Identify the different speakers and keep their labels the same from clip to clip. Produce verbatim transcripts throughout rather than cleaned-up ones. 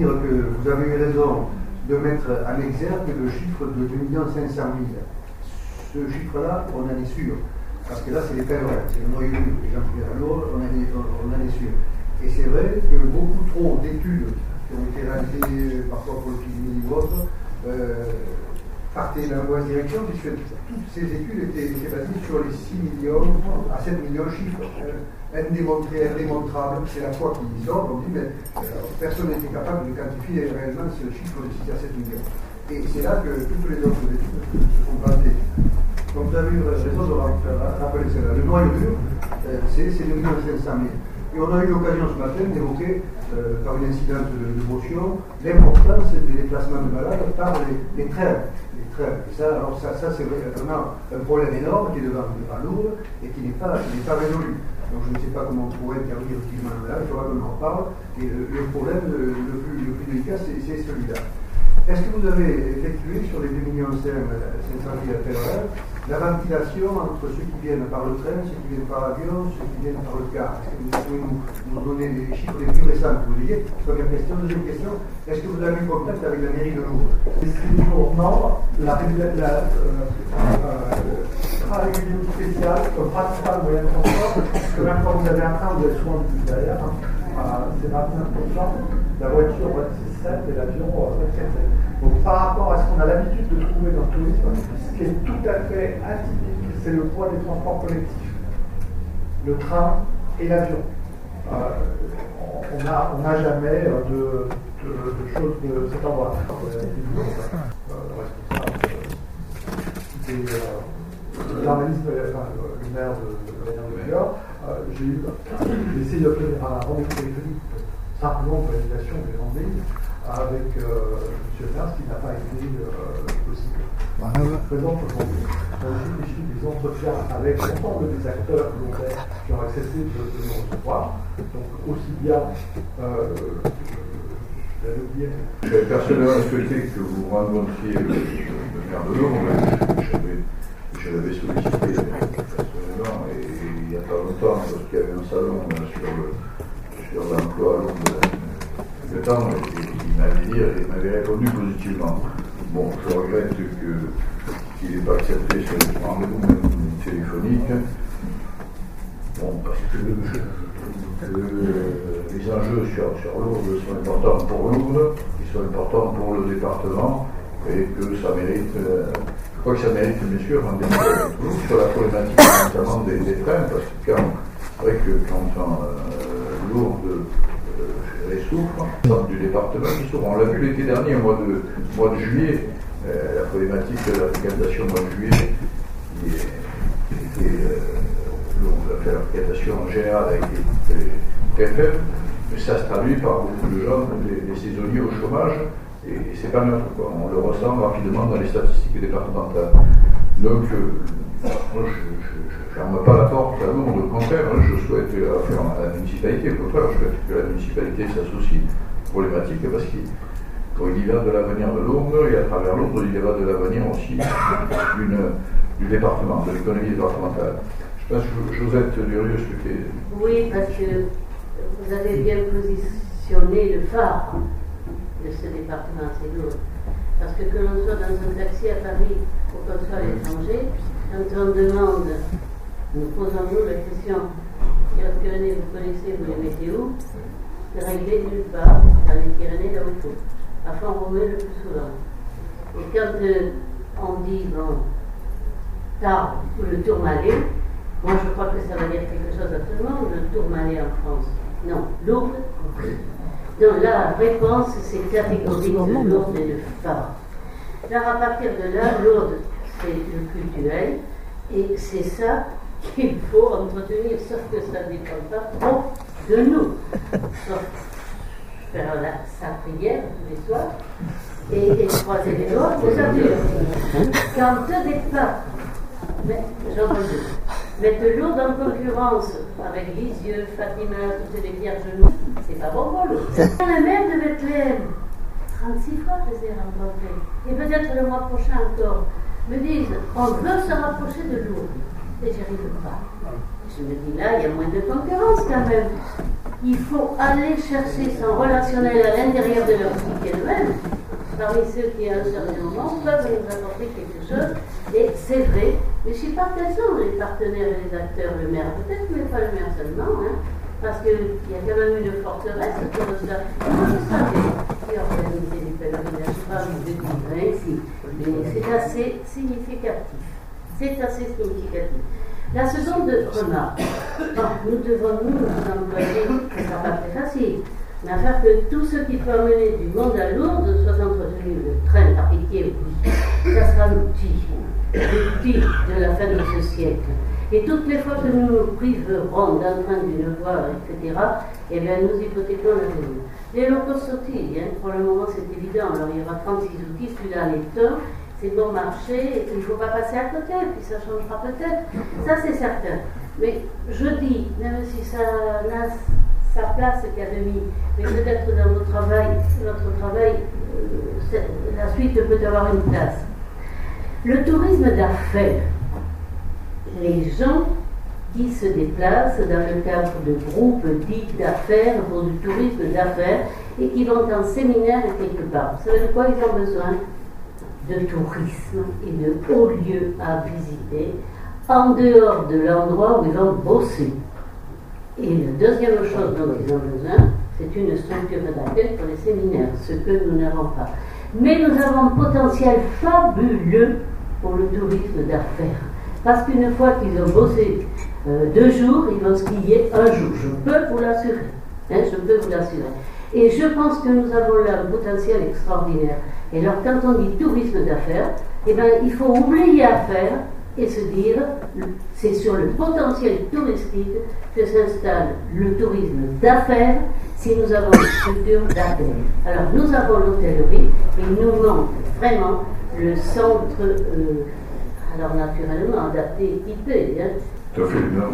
Speaker 1: dire que vous avez eu raison de mettre en exergue le chiffre de deux millions cinq cent mille. Ce chiffre-là, on en est sûr. Parce que là, c'est les pèlerins, c'est le noyau dur, les gens qui viennent à Lourdes, on, on en est sûr. Et c'est vrai que beaucoup trop d'études qui ont été réalisées parfois pour le Pirinée ou autre, euh, partaient dans la mauvaise direction, puisque toutes ces études étaient, étaient basées sur les six millions à sept millions de chiffres. Euh, indémontrés, indémontrables, c'est la foi qui sort, on dit, mais euh, personne n'était capable de quantifier réellement ce chiffre de six à sept millions. Et c'est là que toutes les autres études se sont plantées. Donc vous avez eu raison de rappeler cela. Le noyau dur, euh, c'est deux millions cinq cent mille. Et on a eu l'occasion ce matin d'évoquer, euh, par une incidence de, de motion, l'importance des déplacements de malades par les, les trains. Les trains. Et ça, alors ça, ça c'est vraiment un problème énorme qui est devant, devant Lourdes et qui n'est pas, qui n'est pas résolu. Donc je ne sais pas comment on pourrait intervenir utilement là, il faudra qu'on en parle. Et le, le problème le, le, plus, le plus délicat, c'est celui-là. Est-ce que vous avez effectué sur les deux millions cinq cent mille pèlerins la ventilation entre ceux qui viennent par le train, ceux qui viennent par l'avion, ceux qui viennent par le car? Est-ce que vous pouvez nous, nous donner les chiffres les plus récents que vous ayez? Première question. Deuxième question, est-ce que vous avez eu contact avec la mairie de Lourdes?
Speaker 2: Toujours non. La, la, la euh, train régulier spécial comme principal moyen de transport, parce que même quand vous avez un train, vous avez souvent du derrière, hein, euh, c'est vingt-neuf pour cent, la voiture vingt-six virgule sept et l'avion vingt-quatre virgule sept. Donc par rapport à ce qu'on a l'habitude de trouver dans le tourisme, ce qui est tout à fait atypique, c'est le poids des transports collectifs. Le train et l'avion. Euh, on n'a on a jamais de, de, de choses de cet endroit. Euh, et euh, l'organisme, enfin, le maire de, de la Méditerranée, euh, j'ai eu, j'ai essayé d'obtenir un rendez-vous téléphonique simplement pour l'annulation des rendez-vous avec euh, M. Merz, qui n'a pas été euh, possible.
Speaker 3: Voilà.
Speaker 2: Je présente aujourd'hui des entretiens avec l'ensemble des acteurs volontaires qui ont accepté de, de nous recevoir. Donc aussi bien, euh, je l'avais oublié.
Speaker 4: J'avais personnellement souhaité que vous rencontriez le, le maire de Lourdes. Je l'avais sollicité personnellement et, et il n'y a pas longtemps, parce qu'il y avait un salon sur le sur l'emploi à Lourdes le temps, et, et il m'avait dit, il m'avait répondu positivement. Bon, je regrette qu'il n'ait pas accepté ce rendez-vous même téléphonique. Bon, parce que, que les enjeux sur, sur Lourdes sont importants pour Lourdes, ils sont importants pour le département, et que ça mérite, euh, je crois que ça mérite bien sûr un débat sur la problématique notamment des, des trains, parce que quand, c'est vrai que quand on, euh, Lourdes euh, les souffre, du département qui souffre, on l'a vu l'été dernier, au mois de, mois de juillet, euh, la problématique de la fréquentation au mois de juillet, qui était, euh, on a fait la fréquentation en général avec les très faibles, mais ça se traduit par beaucoup de gens, des, des saisonniers au chômage, et, et c'est pas neutre, quoi. On le ressent rapidement dans les statistiques départementales. Donc, euh, moi, je ne ferme pas la porte à Lourdes, au contraire, hein, je souhaite la faire à la municipalité, au contraire, je souhaite que la municipalité s'associe aux problématiques, parce qu'il il y va de l'avenir de Lourdes, et à travers Lourdes, il y va de l'avenir aussi du département, de l'économie départementale. Je pense que Josette Durieux souhaitait.
Speaker 5: Oui, parce que vous avez bien positionné le phare de ce département, c'est Lourdes. Parce que que l'on soit dans un taxi à Paris ou qu'on soit à l'étranger, quand on demande, nous posons-nous la question, Pyrénées, vous connaissez, vous les mettez où? C'est réglé nulle part, dans les Pyrénées, là où il faut. À Font-Romeu le plus souvent. Et quand euh, on dit, bon, Tarbes ou le Tourmalet, moi je crois que ça va dire quelque chose à tout le monde, le Tourmalet en France. Non, Lourdes. Donc la réponse, c'est catégorique de Lourdes et de phare. Là, à partir de là, Lourdes, c'est le culturel, et c'est ça qu'il faut entretenir, sauf que ça ne dépend pas trop de nous. Sauf faire la, sa prière tous les soirs et, et croiser les doigts aux adultes. Quand au départ, mais j'entends deux, mettre Lourdes en concurrence avec Lisieux, Fatima, toutes les vierges genoux, c'est pas bon pour Lourdes. La mère de Bethléem, trente-six fois je les ai rencontrés, et peut-être le mois prochain encore, me disent on veut se rapprocher de Lourdes, et j'y arrive pas. Je me dis là, il y a moins de concurrence quand même. il faut aller chercher son relationnel à l'intérieur de leur psyché eux-mêmes. Parmi ceux qui, à un certain moment, peuvent nous apporter quelque chose. Et c'est vrai, mais je ne sais pas quels sont les partenaires et les acteurs, le maire peut-être, mais pas le maire seulement, hein, parce qu'il y a quand même une forteresse autour de ça. Moi, je savais qui organisait les pèlerinages, je ne sais pas vous le dire ici, mais c'est assez significatif. C'est assez significatif. La seconde remarque, bon, nous devons nous nous engager, ce ne sera pas très facile, mais à faire que tout ce qui peut amener du monde à Lourdes soit entretenu. Le train, par pitié, oui, ça sera l'outil, l'outil de la fin de ce siècle. Et toutes les fois que nous nous priverons d'un train, d'une voie, et cetera, eh bien, nous hypothéquons l'avenir. Les locaux sautés, hein, pour le moment c'est évident, alors il y aura trente-six outils, celui-là en est un, c'est bon marché, il ne faut pas passer à côté, puis ça changera peut-être, ça c'est certain. Mais je dis, même si ça n'a sa place qu'à demi, mais peut-être dans notre travail, notre travail, euh, la suite peut avoir une place. Le tourisme d'affaires, les gens qui se déplacent dans le cadre de groupes dits d'affaires pour du tourisme d'affaires et qui vont en séminaire quelque part. Vous savez de quoi ils ont besoin? De tourisme et de hauts lieux à visiter en dehors de l'endroit où ils vont bosser. Et la deuxième chose dont ils ont besoin, c'est une structure d'accueil pour les séminaires, ce que nous n'avons pas. Mais nous avons un potentiel fabuleux pour le tourisme d'affaires. Parce qu'une fois qu'ils ont bossé euh, deux jours, ils vont skier un jour. Je peux vous l'assurer. Hein, je peux vous l'assurer. Et je pense que nous avons là un potentiel extraordinaire. Et alors, quand on dit tourisme d'affaires, eh ben, il faut oublier affaires et se dire, c'est sur le potentiel touristique que s'installe le tourisme d'affaires si nous avons une structure d'accueil. Alors, nous avons l'hôtellerie et il nous manque vraiment le centre, euh, alors naturellement adapté, équipé. Hein.
Speaker 4: Tout à fait, non,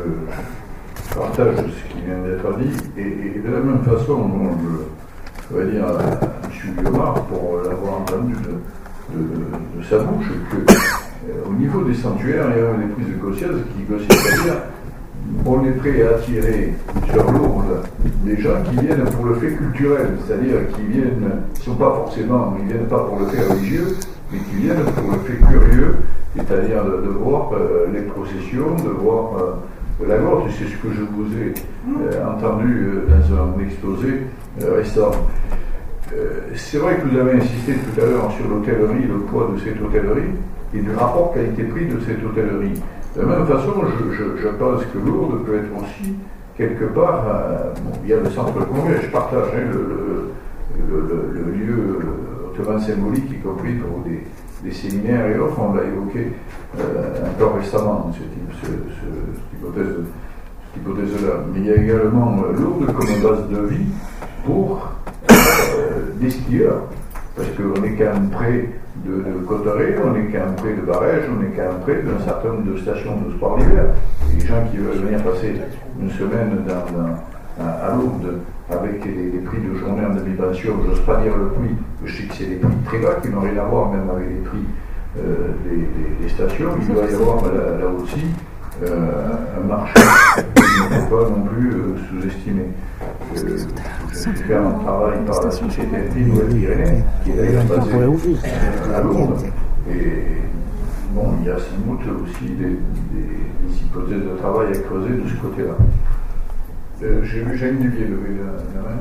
Speaker 4: je partage ce qui vient d'être dit, et, et de la même façon, bon, je, je vais dire à M. Guillaumard, pour l'avoir entendu de, de, de, de sa bouche, que euh, au niveau des sanctuaires, il y a des prises de conscience qui consistent à dire on est prêt à attirer sur Lourdes des gens qui viennent pour le fait culturel, c'est-à-dire qui viennent, ils ne sont pas forcément, ils ne viennent pas pour le fait religieux, mais qui viennent pour le fait curieux, c'est-à-dire de, de voir euh, les processions, de voir euh, la gorge. C'est ce que je vous ai euh, entendu euh, dans un exposé euh, récent. Euh, c'est vrai que vous avez insisté tout à l'heure sur l'hôtellerie, le poids de cette hôtellerie et du rapport qualité-prix de cette hôtellerie. De la même façon, je, je, je pense que Lourdes peut être aussi, quelque part, euh, bon, il y a le centre de congrès, je partage hein, le, le, le, le lieu hautement symbolique, y compris pour des, des séminaires et autres, on l'a évoqué euh, encore récemment, cette, ce, ce, cette hypothèse, cette hypothèse-là. Mais il y a également euh, Lourdes comme base de vie pour euh, des skieurs, parce qu'on est quand même près de, de Cotteret, on est quand même près de Barège, on est quand même près d'un certain nombre de stations de sport d'hiver. Et les gens qui veulent venir passer une semaine dans, dans, à Lourdes avec les, les prix de journée en demi-pension, j'ose pas dire le prix, je sais que c'est des prix très bas qui n'ont rien à voir même avec les prix euh, des, des, des stations, il doit y avoir là, là aussi euh, un marché qu'il ne faut pas non plus euh, sous-estimer. Euh, je vais faire un travail par la société Nouvelle-Pyrénées, qui est d'ailleurs basée à Lourdes. Et bon, il y a sans doute aussi des, des, des hypothèses de travail à creuser de ce côté-là. Euh, J'ai vu Janine Duvier lever la, la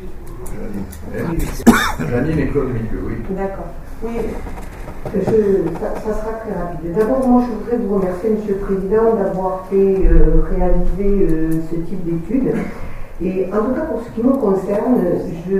Speaker 4: main. Janine. Janine et Claude Miqueux, oui.
Speaker 3: D'accord. Oui, je, ça, ça sera très rapide. D'abord, moi, je voudrais vous remercier, Monsieur le Président, d'avoir fait euh, réaliser euh, ce type d'études. Et en tout cas, pour ce qui me concerne, je,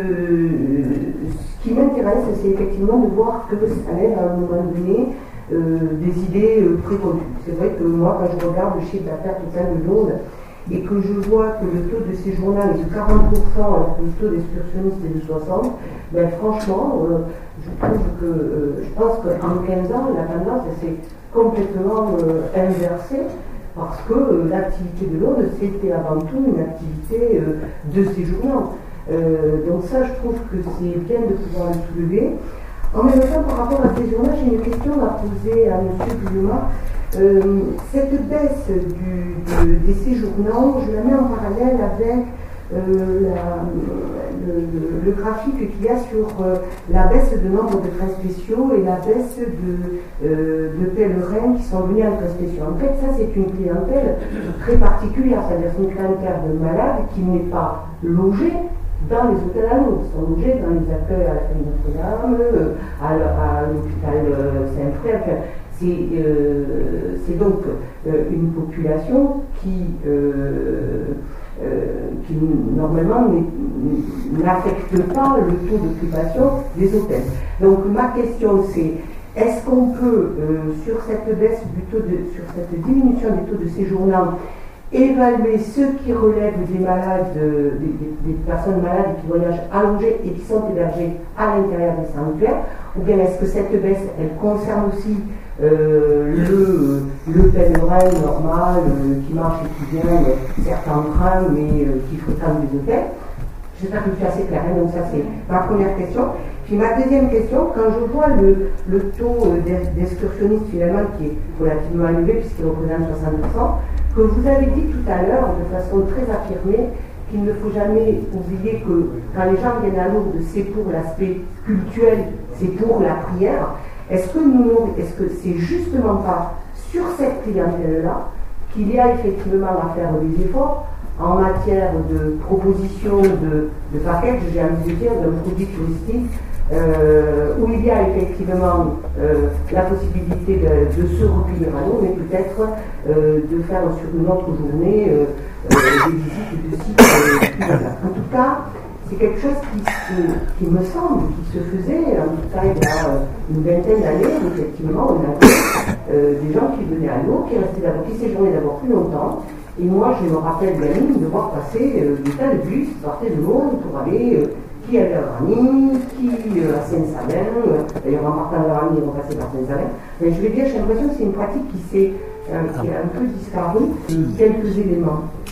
Speaker 3: ce qui m'intéresse, c'est effectivement de voir que ça lève à un moment donné euh, des idées euh, préconçues. C'est vrai que moi, quand je regarde le chiffre d'affaires total de Lourdes, et que je vois que le taux de séjournant est de quarante pour cent alors que le taux d'excursionniste est de soixante pour cent, ben franchement, euh, je trouve que, euh, je pense qu'en quinze ans, la tendance s'est complètement euh, inversée, parce que euh, l'activité de Lourdes, c'était avant tout une activité euh, de séjournant. Euh, donc ça, je trouve que c'est bien de pouvoir le soulever. En même temps, par rapport à séjournant, j'ai une question à poser à M. Guillaumard. Euh, cette baisse du, de, des séjournants, je la mets en parallèle avec euh, la, le, le, le graphique qu'il y a sur euh, la baisse de nombre de trains spéciaux et la baisse de, euh, de pèlerins qui sont venus en train spéciaux. En fait, ça c'est une clientèle très particulière, c'est-à-dire c'est une clientèle de malades qui n'est pas logée dans les hôtels à Lourdes, ils sont logés dans les accueils à la Famille Notre-Dame, à, à l'hôpital Saint-Frère. Enfin, c'est euh, donc euh, une population qui, euh, euh, qui normalement n'affecte pas le taux d'occupation des hôtels. Donc ma question c'est, est-ce qu'on peut, euh, sur cette baisse du taux de, sur cette diminution des taux de séjournants, évaluer ceux qui relèvent des malades, euh, des, des, des personnes malades qui voyagent allongées et qui sont hébergées à l'intérieur des sanctuaires, ou bien est-ce que cette baisse, elle concerne aussi euh, le, le pèlerin normal euh, qui marche et qui vient, euh, certes en train, mais euh, qui fréquente des hôtels? J'espère que je suis assez claire, hein, donc ça c'est ma première question. Puis ma deuxième question, quand je vois le, le taux d'excursionnistes finalement qui est relativement élevé puisqu'il représente soixante pour cent, que vous avez dit tout à l'heure de façon très affirmée qu'il ne faut jamais oublier que quand les gens viennent à Lourdes, c'est pour l'aspect cultuel, c'est pour la prière. Est-ce que nous, est-ce que c'est justement pas sur cette clientèle-là qu'il y a effectivement à faire des efforts en matière de proposition de, de package, j'ai envie de dire, d'un produit touristique, euh, où il y a effectivement euh, la possibilité de, de se recueillir à l'eau, mais peut-être euh, de faire sur une autre journée euh, euh, des visites de sites. Euh, en tout cas, c'est quelque chose qui, se, qui me semble, qui se faisait, en tout cas il y a une vingtaine d'années, où effectivement on avait euh, des gens qui venaient à l'eau, qui restaient d'abord, qui séjournaient d'abord plus longtemps. Et moi, je me rappelle gamine de voir passer euh, des tas de bus qui partaient de Lourdes pour aller, euh, qui allait à Grany, qui euh, à Saint-Savin, euh, d'ailleurs en partant de Grany, ils vont passer par Saint-Savin. Mais je vais dire, j'ai l'impression que c'est une pratique qui, s'est, euh, qui a un peu disparu. Quelques éléments.